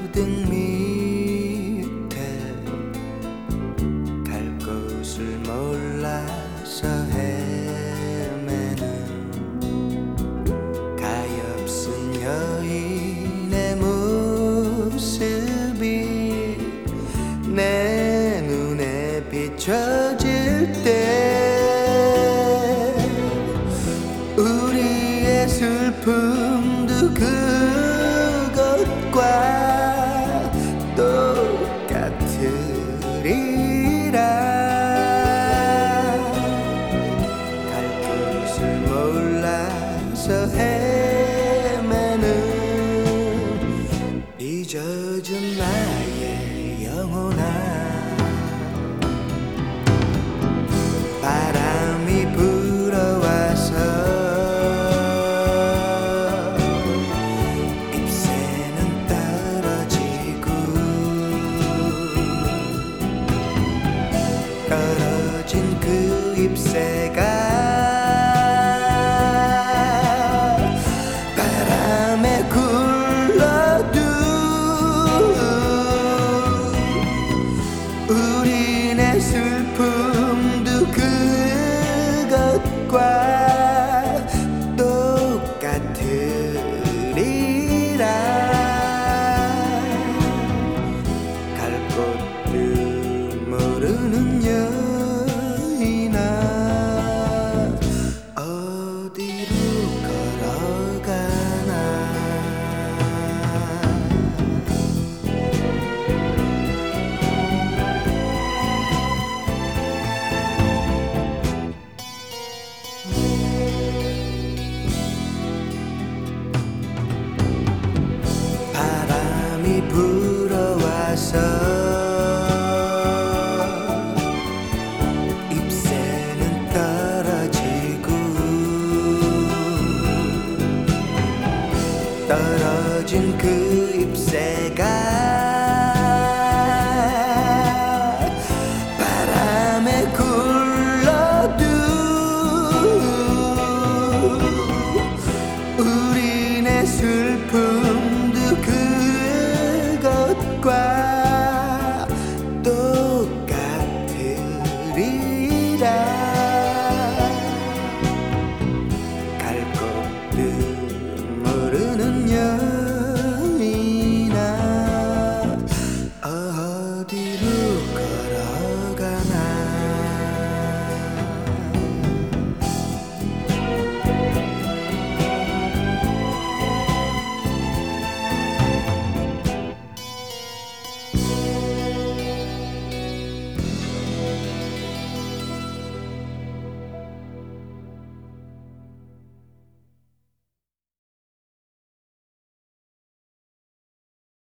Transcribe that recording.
등 밑에 갈 곳을 몰라서 헤매는 가엾은 여인의 모습이 내 눈에 비춰질 때 우리의 슬픔도 그것과 똑같으리라. 갈 곳을 몰라서 헤매는 잊어준 나의 영혼아, 바람이 불어와서 잎새는 떨어지고 떨어진 그 잎새가 바람에 굴러도 우리네 슬픔도 그것과 똑같으리라. 갈 곳도 모르는 여인아, 어디로 걸어가나. 바람이 불어와서